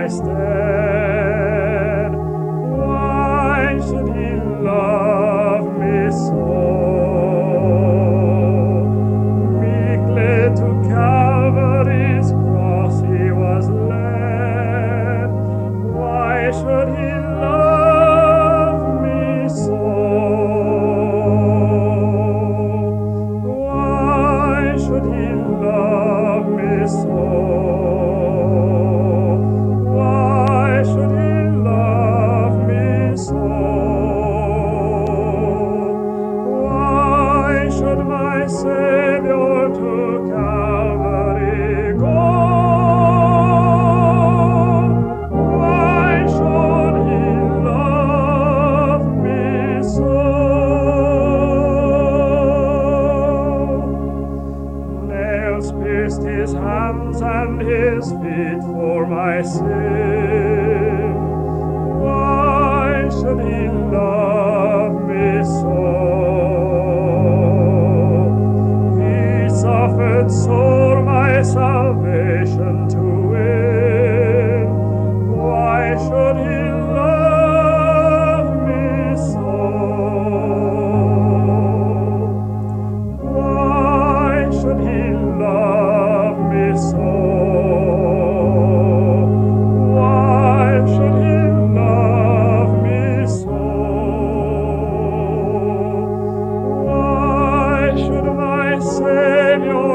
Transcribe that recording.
stead. Why should he love me so? Meekly to Calvary's cross he was led. Why should he love me so? Why should he love me so? Why should he love me so? Why should my Savior to Calvary go? Why should he love me so? Nails pierced his hands and his feet for my sin. Why should he love me so? He suffered sore my salvation to win. Why should he love me so? Why should he love me so? Why should he love me so? Why should my Savior